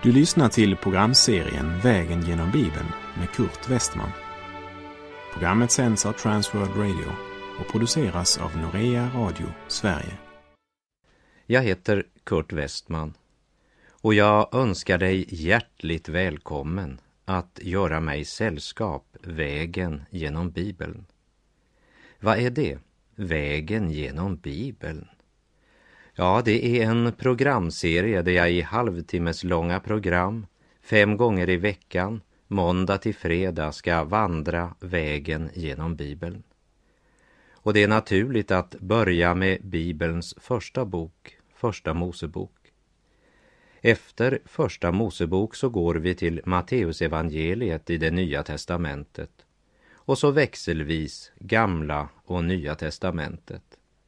Du lyssnar till programserien Vägen genom Bibeln med Kurt Westman. Programmet sänds av Transworld Radio och produceras av Norea Radio Sverige. Jag heter Kurt Westman och jag önskar dig hjärtligt välkommen att göra mig sällskap vägen genom Bibeln. Vad är det? Vägen genom Bibeln? Ja, det är en programserie där jag i halvtimmes långa program 5 gånger i veckan, måndag till fredag, ska vandra vägen genom Bibeln. Och det är naturligt att börja med Bibelns första bok, Första Mosebok. Efter Första Mosebok så går vi till Matteusevangeliet i det Nya testamentet och så växelvis Gamla och Nya testamentet.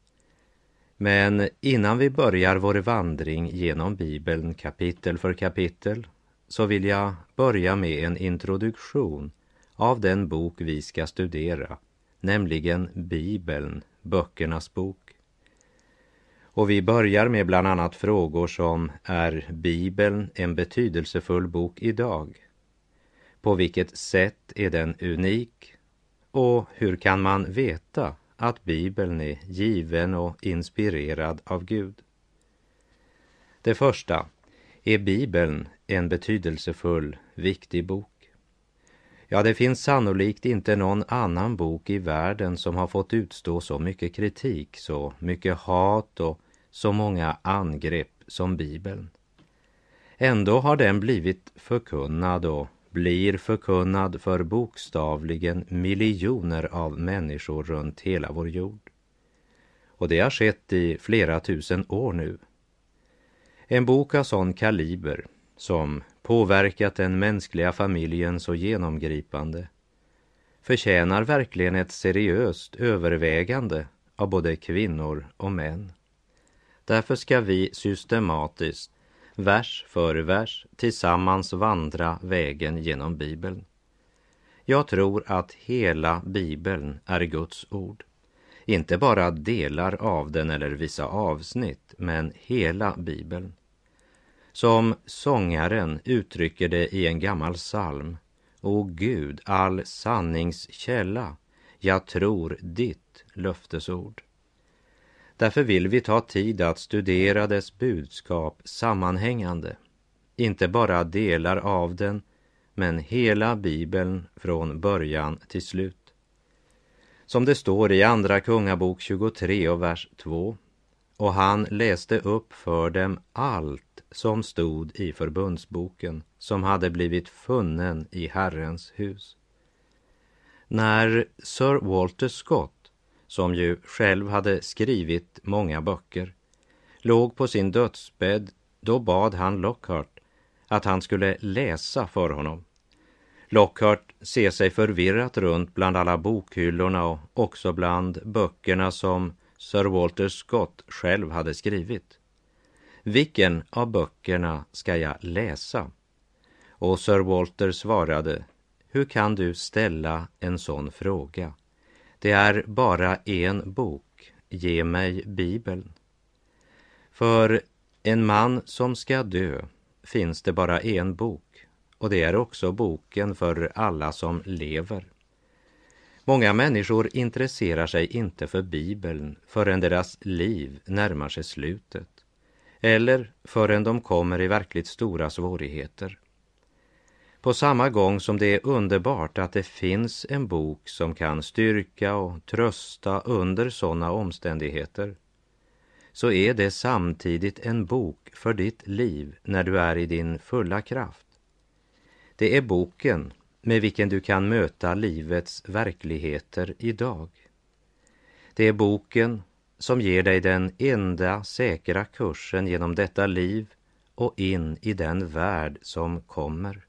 Men innan vi börjar vår vandring genom Bibeln kapitel för kapitel så vill jag börja med en introduktion av den bok vi ska studera, nämligen Bibeln, böckernas bok. Och vi börjar med bland annat frågor som: är Bibeln en betydelsefull bok idag? På vilket sätt är den unik? Och hur kan man veta att Bibeln är given och inspirerad av Gud? Det första: är Bibeln en betydelsefull, viktig bok? Ja, det finns sannolikt inte någon annan bok i världen som har fått utstå så mycket kritik, så mycket hat och så många angrepp som Bibeln. Ändå har den blivit förkunnad och blir förkunnad för bokstavligen miljoner av människor runt hela vår jord. Och det har skett i flera tusen år nu. En bok av sån kaliber som påverkat den mänskliga familjen så genomgripande förtjänar verkligen ett seriöst övervägande av både kvinnor och män. Därför ska vi systematiskt, vers för vers, tillsammans vandra vägen genom Bibeln. Jag tror att hela Bibeln är Guds ord. Inte bara delar av den eller vissa avsnitt, men hela Bibeln. Som sångaren uttrycker det i en gammal psalm: O Gud, all sanningskälla, jag tror ditt löftesord. Därför vill vi ta tid att studera dess budskap sammanhängande. Inte bara delar av den, men hela Bibeln från början till slut. Som det står i Andra Kungabok 23 och vers 2: och han läste upp för dem allt som stod i förbundsboken, som hade blivit funnen i Herrens hus. När Sir Walter Scott, som ju själv hade skrivit många böcker, låg på sin dödsbädd, då bad han Lockhart att han skulle läsa för honom. Lockhart ser sig förvirrat runt bland alla bokhyllorna och också bland böckerna som Sir Walter Scott själv hade skrivit. Vilken av böckerna ska jag läsa? Och Sir Walter svarade: hur kan du ställa en sån fråga? Det är bara en bok, ge mig Bibeln. För en man som ska dö finns det bara en bok, och det är också boken för alla som lever. Många människor intresserar sig inte för Bibeln förrän deras liv närmar sig slutet, eller förrän de kommer i verkligt stora svårigheter. På samma gång som det är underbart att det finns en bok som kan styrka och trösta under sådana omständigheter, så är det samtidigt en bok för ditt liv när du är i din fulla kraft. Det är boken med vilken du kan möta livets verkligheter idag. Det är boken som ger dig den enda säkra kursen genom detta liv och in i den värld som kommer.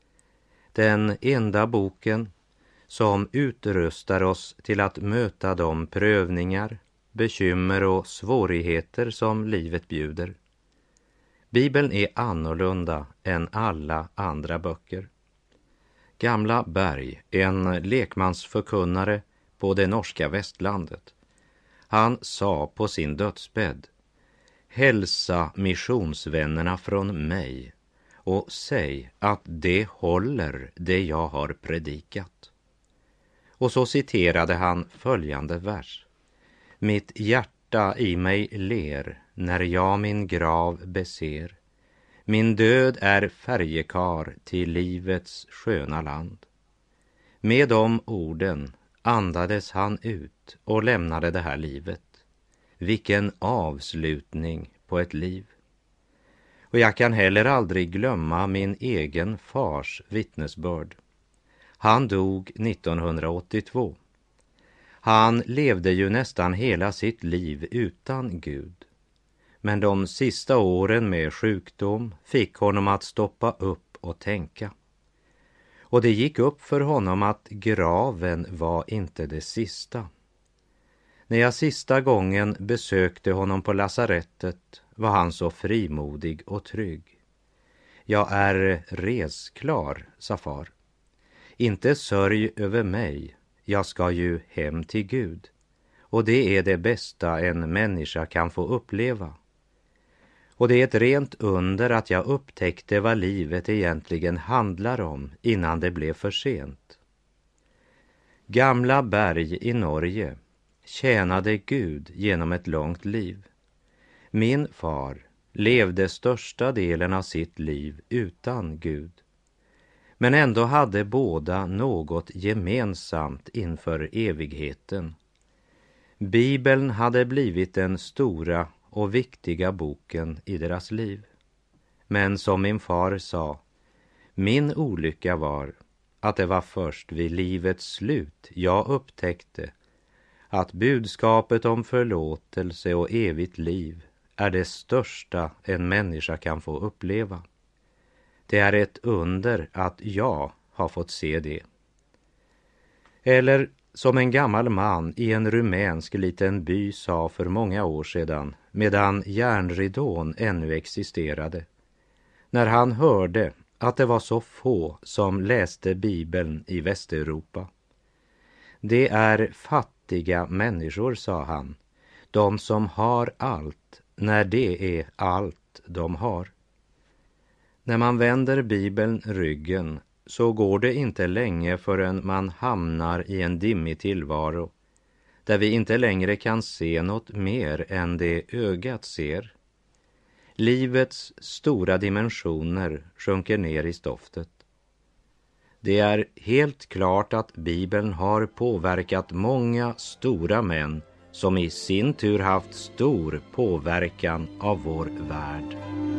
Den enda boken som utrustar oss till att möta de prövningar, bekymmer och svårigheter som livet bjuder. Bibeln är annorlunda än alla andra böcker. Gamla Berg, en lekmansförkunnare på det norska västlandet, han sa på sin dödsbädd: hälsa missionsvännerna från mig och säg att det håller det jag har predikat. Och så citerade han följande vers. Mitt hjärta i mig ler när jag min grav beser. Min död är färjekar till livets sköna land. Med de orden andades han ut och lämnade det här livet. Vilken avslutning på ett liv. Och jag kan heller aldrig glömma min egen fars vittnesbörd. Han dog 1982. Han levde ju nästan hela sitt liv utan Gud. Men de sista åren med sjukdom fick honom att stoppa upp och tänka. Och det gick upp för honom att graven var inte det sista. När jag sista gången besökte honom på lasarettet var han så frimodig och trygg. Jag är resklar, sa far. Inte sörj över mig, jag ska ju hem till Gud. Och det är det bästa en människa kan få uppleva. Och det är ett rent under att jag upptäckte vad livet egentligen handlar om innan det blev för sent. Gamla Berg i Norge tjänade Gud genom ett långt liv. Min far levde största delen av sitt liv utan Gud. Men ändå hade båda något gemensamt inför evigheten. Bibeln hade blivit den stora och viktiga boken i deras liv. Men som min far sa, min olycka var att det var först vid livets slut jag upptäckte att budskapet om förlåtelse och evigt liv är det största en människa kan få uppleva. Det är ett under att jag har fått se det. Eller som en gammal man i en rumänsk liten by sa för många år sedan, medan järnridån ännu existerade, när han hörde att det var så få som läste Bibeln i Västeuropa. Det är fattiga människor, sa han, de som har allt, när det är allt de har. När man vänder Bibeln ryggen så går det inte länge förrän man hamnar i en dimmig tillvaro där vi inte längre kan se något mer än det ögat ser. Livets stora dimensioner sjunker ner i stoftet. Det är helt klart att Bibeln har påverkat många stora män som i sin tur haft stor påverkan av vår värld.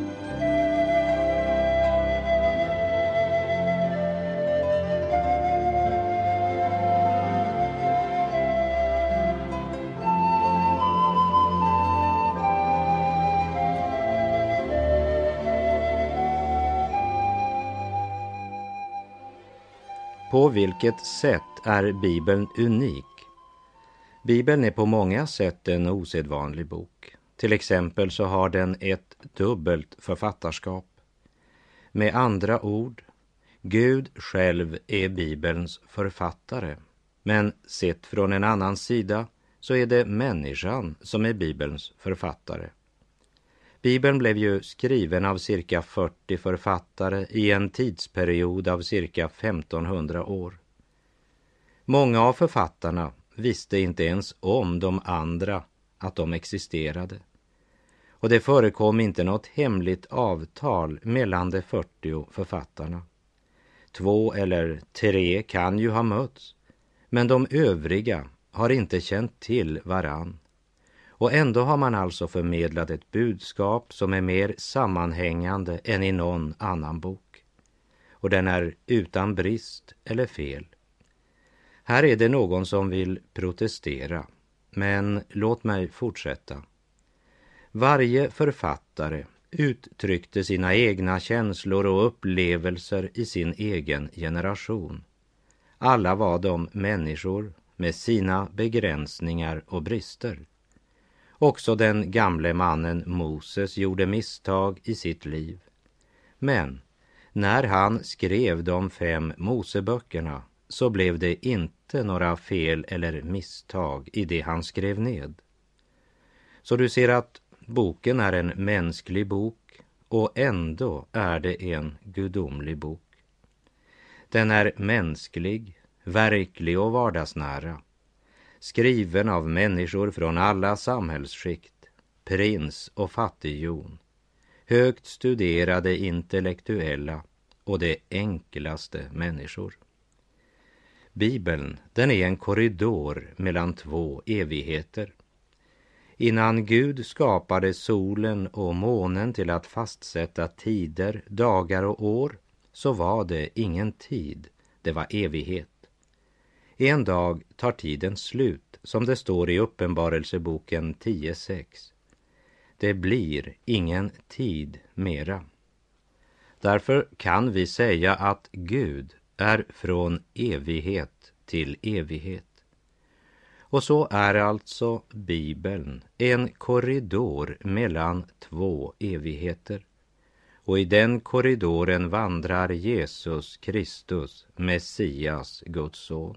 På vilket sätt är Bibeln unik? Bibeln är på många sätt en osedvanlig bok. Till exempel så har den ett dubbelt författarskap. Med andra ord, Gud själv är Bibelns författare. Men sett från en annan sida så är det människan som är Bibelns författare. Bibeln blev ju skriven av cirka 40 författare i en tidsperiod av cirka 1500 år. Många av författarna visste inte ens om de andra att de existerade. Och det förekom inte något hemligt avtal mellan de 40 författarna. 2 eller 3 kan ju ha mötts, men de övriga har inte känt till varann. Och ändå har man alltså förmedlat ett budskap som är mer sammanhängande än i någon annan bok. Och den är utan brist eller fel. Här är det någon som vill protestera, men låt mig fortsätta. Varje författare uttryckte sina egna känslor och upplevelser i sin egen generation. Alla var de människor med sina begränsningar och brister. Också den gamle mannen Moses gjorde misstag i sitt liv. Men när han skrev de 5 Moseböckerna så blev det inte några fel eller misstag i det han skrev ned. Så du ser att boken är en mänsklig bok och ändå är det en gudomlig bok. Den är mänsklig, verklig och vardagsnära, skriven av människor från alla samhällsskikt, prins och fattighjon, högt studerade intellektuella och de enklaste människor. Bibeln, den är en korridor mellan två evigheter. Innan Gud skapade solen och månen till att fastsätta tider, dagar och år, så var det ingen tid, det var evighet. En dag tar tiden slut, som det står i Uppenbarelseboken 10:6. Det blir ingen tid mera. Därför kan vi säga att Gud är från evighet till evighet. Och så är alltså Bibeln en korridor mellan två evigheter. Och i den korridoren vandrar Jesus Kristus, Messias, Guds son.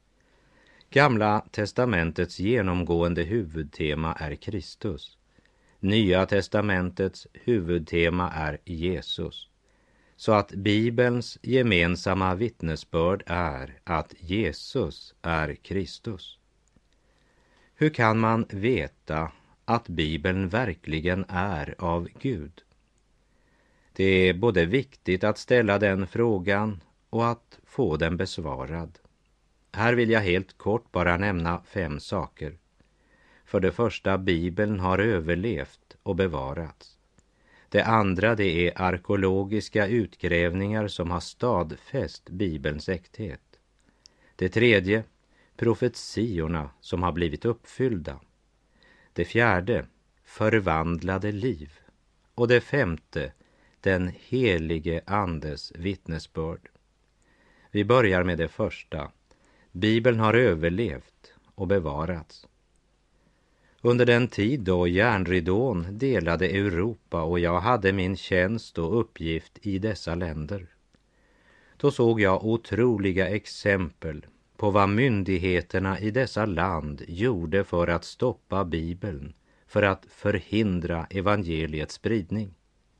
Gamla testamentets genomgående huvudtema är Kristus. Nya testamentets huvudtema är Jesus. Så att Bibelns gemensamma vittnesbörd är att Jesus är Kristus. Hur kan man veta att Bibeln verkligen är av Gud? Det är både viktigt att ställa den frågan och att få den besvarad. Här vill jag helt kort bara nämna 5 saker. För det första, Bibeln har överlevt och bevarats. Det andra, det är arkeologiska utgrävningar som har stadfäst Bibelns äkthet. Det tredje, profetiorna som har blivit uppfyllda. Det fjärde, förvandlade liv. Och det femte, den helige andes vittnesbörd. Vi börjar med det första. Bibeln har överlevt och bevarats. Under den tid då järnridån delade Europa och jag hade min tjänst och uppgift i dessa länder, då såg jag otroliga exempel på vad myndigheterna i dessa land gjorde för att stoppa Bibeln, för att förhindra evangeliets spridning.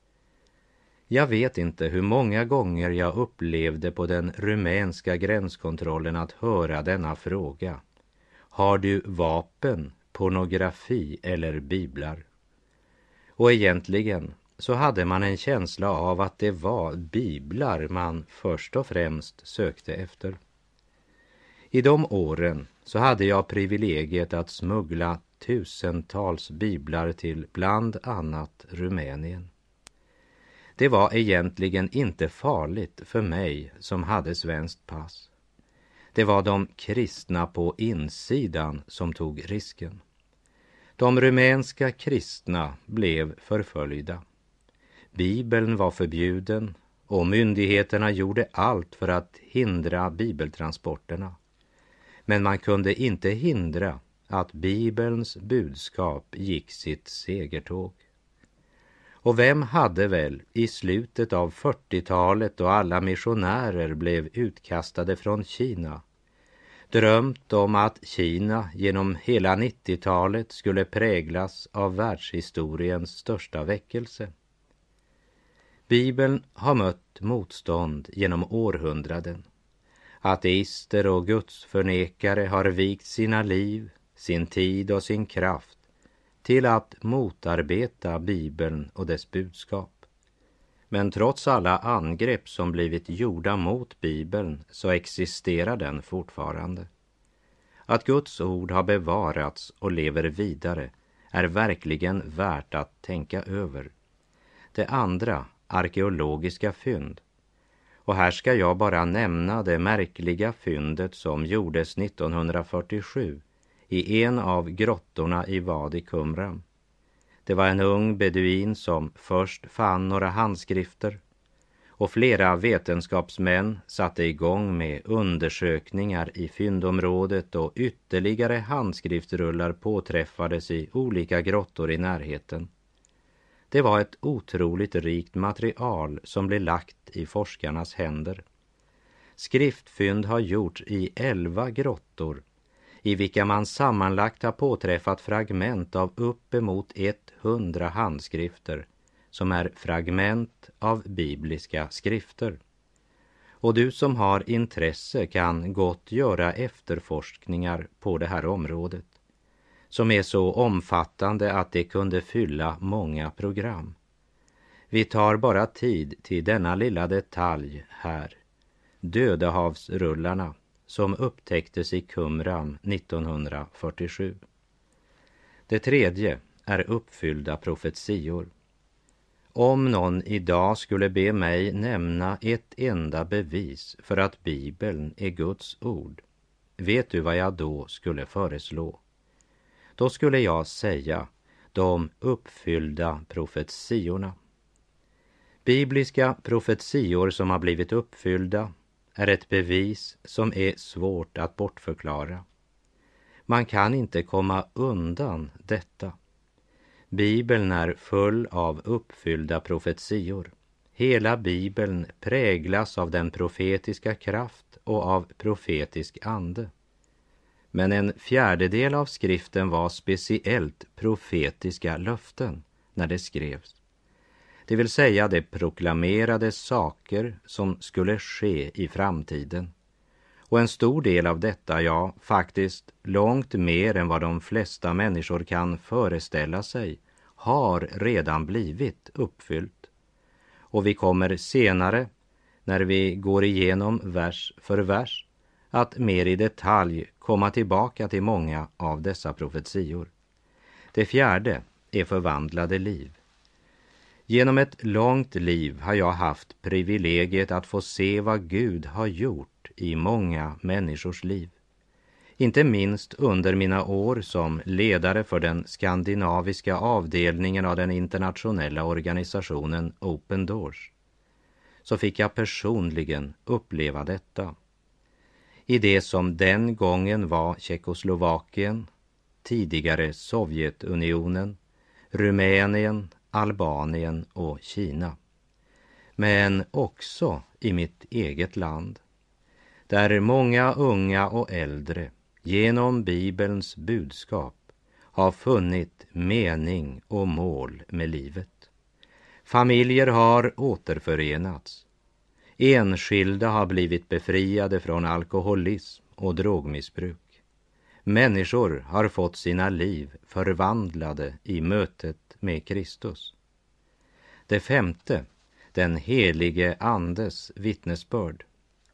Jag vet inte hur många gånger jag upplevde på den rumänska gränskontrollen att höra denna fråga. Har du vapen, pornografi eller biblar? Och egentligen så hade man en känsla av att det var biblar man först och främst sökte efter. I de åren så hade jag privilegiet att smuggla tusentals biblar till bland annat Rumänien. Det var egentligen inte farligt för mig som hade svenskt pass. Det var de kristna på insidan som tog risken. De rumänska kristna blev förföljda. Bibeln var förbjuden och myndigheterna gjorde allt för att hindra bibeltransporterna. Men man kunde inte hindra att Bibelns budskap gick sitt segertåg. Och vem hade väl i slutet av 40-talet då alla missionärer blev utkastade från Kina drömt om att Kina genom hela 90-talet skulle präglas av världshistoriens största väckelse? Bibeln har mött motstånd genom århundraden. Ateister och gudsförnekare har vikt sina liv, sin tid och sin kraft till att motarbeta Bibeln och dess budskap. Men trots alla angrepp som blivit gjorda mot Bibeln så existerar den fortfarande. Att Guds ord har bevarats och lever vidare är verkligen värt att tänka över. Det andra, arkeologiska fynd. Och här ska jag bara nämna det märkliga fyndet som gjordes 1947 i en av grottorna i Wadi Qumran. Det var en ung beduin som först fann några handskrifter och flera vetenskapsmän satte igång med undersökningar i fyndområdet och ytterligare handskriftsrullar påträffades i olika grottor i närheten. Det var ett otroligt rikt material som blev lagt i forskarnas händer. Skriftfynd har gjorts i 11 grottor i vilka man sammanlagt har påträffat fragment av uppemot 100 handskrifter som är fragment av bibliska skrifter. Och du som har intresse kan gott göra efterforskningar på det här området, som är så omfattande att det kunde fylla många program. Vi tar bara tid till denna lilla detalj här. Dödehavsrullarna som upptäcktes i Qumran 1947. Det tredje är uppfyllda profetior. Om någon idag skulle be mig nämna ett enda bevis för att Bibeln är Guds ord, vet du vad jag då skulle föreslå? Då skulle jag säga de uppfyllda profetiorna. Bibliska profetior som har blivit uppfyllda är ett bevis som är svårt att bortförklara. Man kan inte komma undan detta. Bibeln är full av uppfyllda profetior. Hela Bibeln präglas av den profetiska kraft och av profetisk ande. Men en fjärdedel av skriften var speciellt profetiska löften när det skrevs. Det vill säga det proklamerade saker som skulle ske i framtiden. Och en stor del av detta, ja faktiskt långt mer än vad de flesta människor kan föreställa sig, har redan blivit uppfyllt. Och vi kommer senare, när vi går igenom vers för vers, att mer i detalj komma tillbaka till många av dessa profetior. Det fjärde är förvandlade liv. Genom ett långt liv har jag haft privilegiet att få se vad Gud har gjort i många människors liv. Inte minst under mina år som ledare för den skandinaviska avdelningen av den internationella organisationen Open Doors, så fick jag personligen uppleva detta. I det som den gången var Tjeckoslovakien, tidigare Sovjetunionen, Rumänien, Albanien och Kina. Men också i mitt eget land, där många unga och äldre genom Bibelns budskap har funnit mening och mål med livet. Familjer har återförenats. Enskilda har blivit befriade från alkoholism och drogmissbruk. Människor har fått sina liv förvandlade i mötet med Kristus. Det femte, den helige Andes vittnesbörd.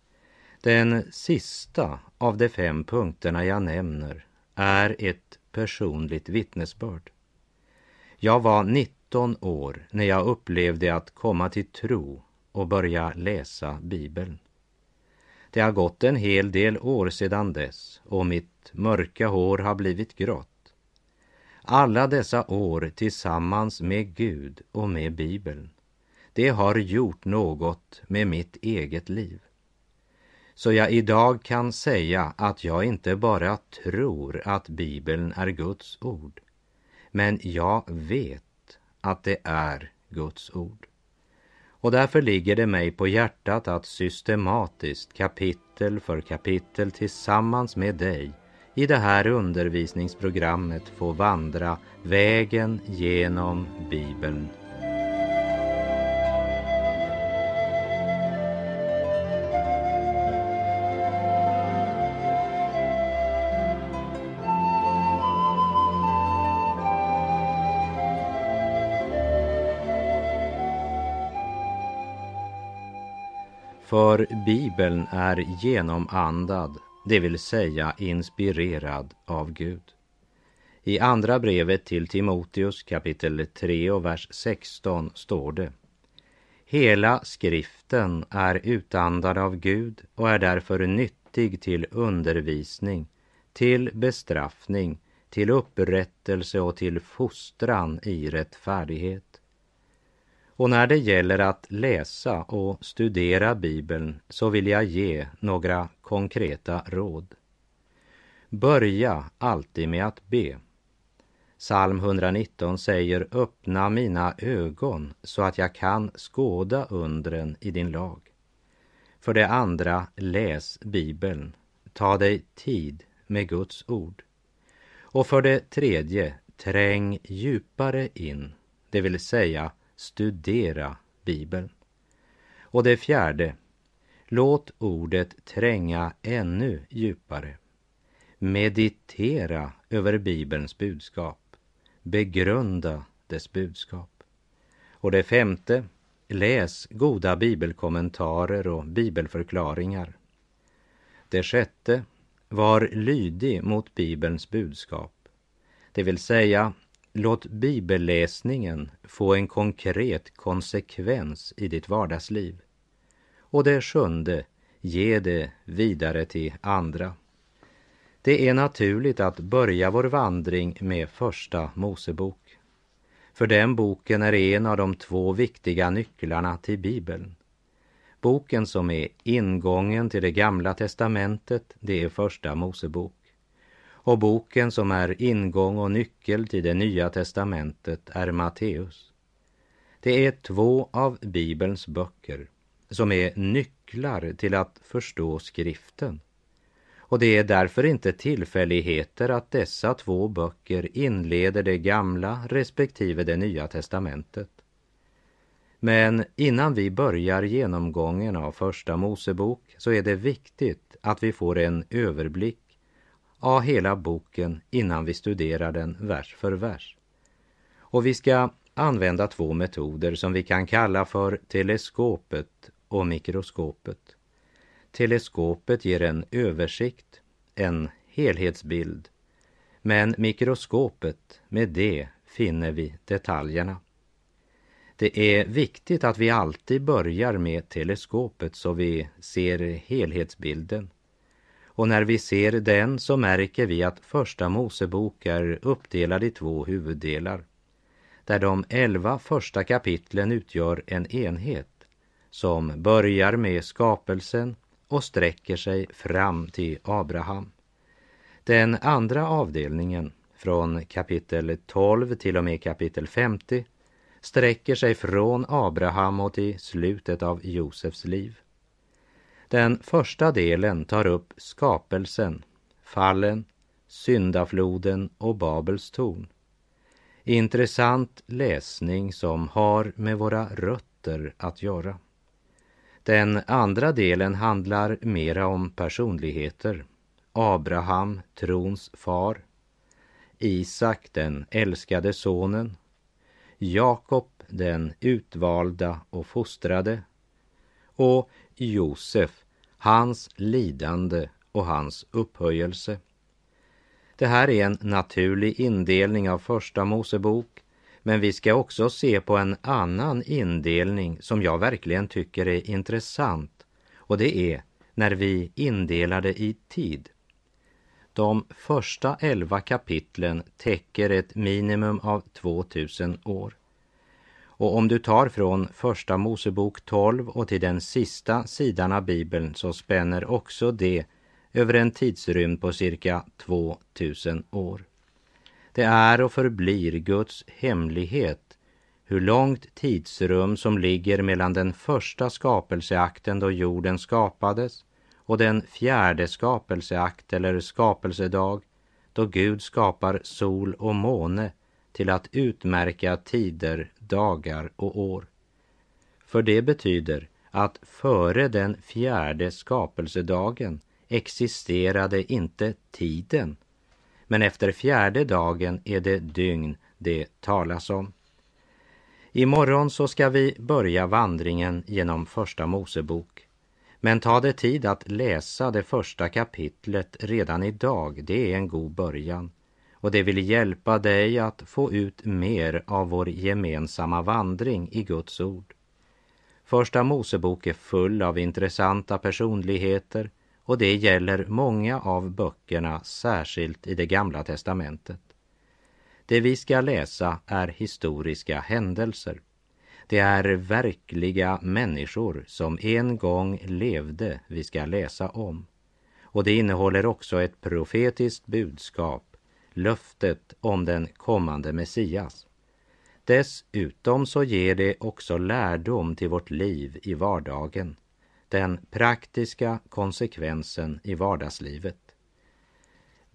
Den sista av de 5 punkterna jag nämner är ett personligt vittnesbörd. Jag var 19 år när jag upplevde att komma till tro och börja läsa Bibeln. Det har gått en hel del år sedan dess och mitt mörka hår har blivit grått. Alla dessa år tillsammans med Gud och med Bibeln, det har gjort något med mitt eget liv. Så jag idag kan säga att jag inte bara tror att Bibeln är Guds ord, men jag vet att det är Guds ord. Och därför ligger det mig på hjärtat att systematiskt kapitel för kapitel tillsammans med dig i det här undervisningsprogrammet få vandra vägen genom Bibeln. För Bibeln är genomandad, det vill säga inspirerad av Gud. I andra brevet till Timoteus kapitel 3 och vers 16 står det: Hela skriften är utandad av Gud och är därför nyttig till undervisning, till bestraffning, till upprättelse och till fostran i rättfärdighet. Och när det gäller att läsa och studera Bibeln så vill jag ge några konkreta råd. Börja alltid med att be. Psalm 119 säger: öppna mina ögon så att jag kan skåda undren i din lag. För det andra, läs Bibeln. Ta dig tid med Guds ord. Och för det tredje, träng djupare in, det vill säga studera Bibeln. Och det fjärde, låt ordet tränga ännu djupare. Meditera över Bibelns budskap. Begrunda dess budskap. Och det femte, läs goda bibelkommentarer och bibelförklaringar. Det sjätte, var lydig mot Bibelns budskap. Det vill säga, låt bibelläsningen få en konkret konsekvens i ditt vardagsliv. Och det sjunde, ge det vidare till andra. Det är naturligt att börja vår vandring med första Mosebok. För den boken är en av de 2 viktiga nycklarna till Bibeln. Boken som är ingången till det gamla testamentet, det är första Mosebok. Och boken som är ingång och nyckel till det nya testamentet är Matteus. Det är 2 av Bibelns böcker som är nycklar till att förstå skriften. Och det är därför inte tillfälligheter att dessa 2 böcker inleder det gamla respektive det nya testamentet. Men innan vi börjar genomgången av första Mosebok så är det viktigt att vi får en överblick av hela boken innan vi studerar den vers för vers. Och vi ska använda 2 metoder som vi kan kalla för teleskopet och mikroskopet. Teleskopet ger en översikt, en helhetsbild, men mikroskopet, med det finner vi detaljerna. Det är viktigt att vi alltid börjar med teleskopet så vi ser helhetsbilden. Och när vi ser den så märker vi att första Mosebok är uppdelad i 2 huvuddelar, där de 11 första kapitlen utgör en enhet som börjar med skapelsen och sträcker sig fram till Abraham. Den andra avdelningen, från kapitel 12 till och med kapitel 50, sträcker sig från Abraham och till slutet av Josefs liv. Den första delen tar upp skapelsen, fallen, syndafloden och Babels torn. Intressant läsning som har med våra rötter att göra. Den andra delen handlar mera om personligheter. Abraham, trons far. Isak, den älskade sonen. Jakob, den utvalda och fostrade. Och Josef, hans lidande och hans upphöjelse. Det här är en naturlig indelning av första Mosebok, men vi ska också se på en annan indelning som jag verkligen tycker är intressant, och det är när vi indelar det i tid. De första 11 kapitlen täcker ett minimum av 2000 år. Och om du tar från första Mosebok 12 och till den sista sidan av Bibeln så spänner också det över en tidsrymd på cirka 2000 år. Det är och förblir Guds hemlighet hur långt tidsrum som ligger mellan den första skapelseakten då jorden skapades och den fjärde skapelseakt eller skapelsedag då Gud skapar sol och måne till att utmärka tider, dagar och år. För det betyder att före den fjärde skapelsedagen existerade inte tiden, men efter fjärde dagen är det dygn det talas om. Imorgon så ska vi börja vandringen genom första Mosebok. Men ta det tid att läsa det första kapitlet redan idag, det är en god början. Och det vill hjälpa dig att få ut mer av vår gemensamma vandring i Guds ord. Första Mosebok är full av intressanta personligheter och det gäller många av böckerna, särskilt i det gamla testamentet. Det vi ska läsa är historiska händelser. Det är verkliga människor som en gång levde vi ska läsa om. Och det innehåller också ett profetiskt budskap, löftet om den kommande Messias. Dessutom så ger det också lärdom till vårt liv i vardagen, den praktiska konsekvensen i vardagslivet.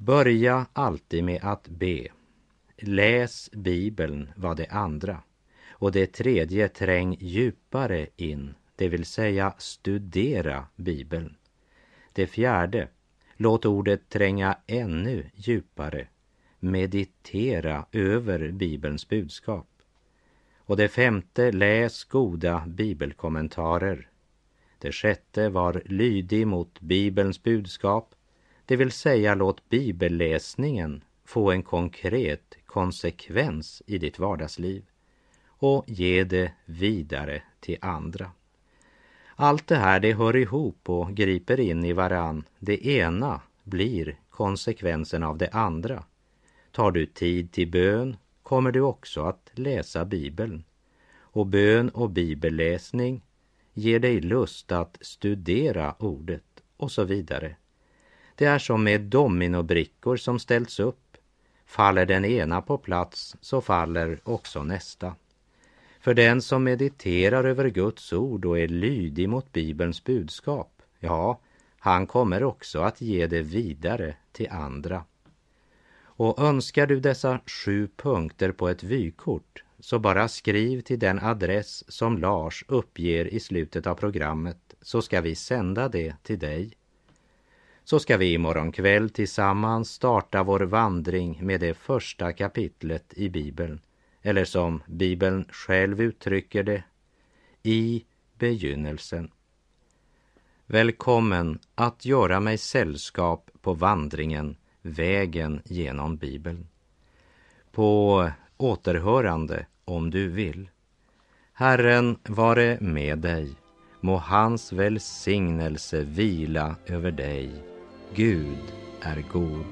Börja alltid med att be. Läs Bibeln vad det andra. Och det tredje, träng djupare in, det vill säga studera Bibeln. Det fjärde, låt ordet tränga ännu djupare, meditera över Bibelns budskap. Och det femte, läs goda bibelkommentarer. Det sjätte, var lydig mot Bibelns budskap, det vill säga låt bibelläsningen få en konkret konsekvens i ditt vardagsliv och ge det vidare till andra. Allt det här, det hör ihop och griper in i varann. Det ena blir konsekvensen av det andra. Tar du tid till bön kommer du också att läsa Bibeln. Och bön och bibelläsning ger dig lust att studera ordet och så vidare. Det är som med dominobrickor som ställts upp. Faller den ena på plats så faller också nästa. För den som mediterar över Guds ord och är lydig mot Bibelns budskap, ja, han kommer också att ge det vidare till andra. Och önskar du dessa 7 punkter på ett vykort, så bara skriv till den adress som Lars uppger i slutet av programmet, så ska vi sända det till dig. Så ska vi imorgon kväll tillsammans starta vår vandring med det första kapitlet i Bibeln. Eller som Bibeln själv uttrycker det, i begynnelsen. Välkommen att göra mig sällskap på vandringen, vägen genom Bibeln. På återhörande om du vill. Herren vare med dig, må hans välsignelse vila över dig. Gud är god.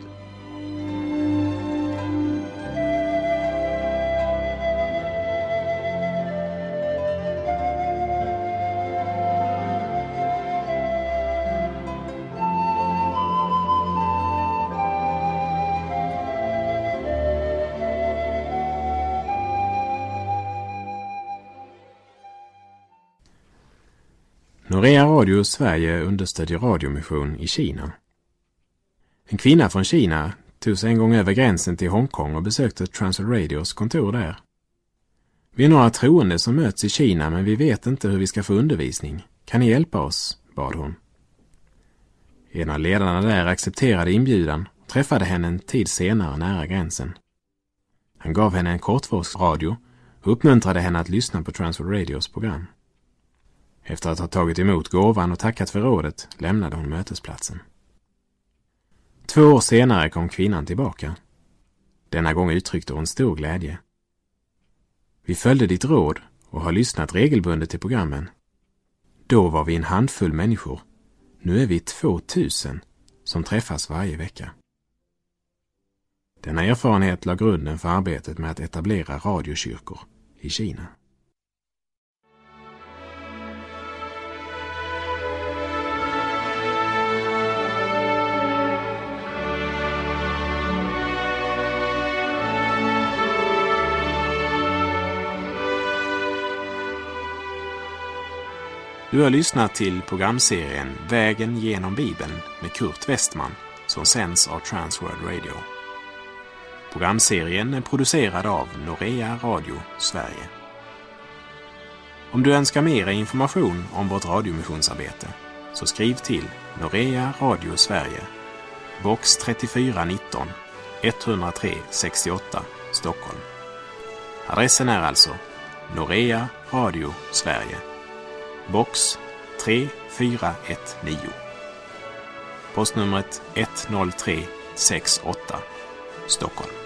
Norea Radio Sverige understödjer radiomission i Kina. En kvinna från Kina tog sig en gång över gränsen till Hongkong och besökte Transworld Radios kontor där. Vi är några troende som möts i Kina, men vi vet inte hur vi ska få undervisning. Kan ni hjälpa oss? Bad hon. En av ledarna där accepterade inbjudan och träffade henne en tid senare nära gränsen. Han gav henne en kortvågsradio och uppmuntrade henne att lyssna på Transworld Radios program. Efter att ha tagit emot gåvan och tackat för rådet lämnade hon mötesplatsen. 2 år senare kom kvinnan tillbaka. Denna gång uttryckte hon stor glädje. Vi följde ditt råd och har lyssnat regelbundet till programmen. Då var vi en handfull människor. Nu är vi 2000 som träffas varje vecka. Denna erfarenhet la grunden för arbetet med att etablera radiokyrkor i Kina. Du har lyssnat till programserien Vägen genom Bibeln med Kurt Westman som sänds av Transworld Radio. Programserien är producerad av Norea Radio Sverige. Om du önskar mer information om vårt radiomissionsarbete så skriv till Norea Radio Sverige, box 3419 103 68 Stockholm. Adressen är alltså Norea Radio Sverige, box 3419. Postnumret 10368 Stockholm.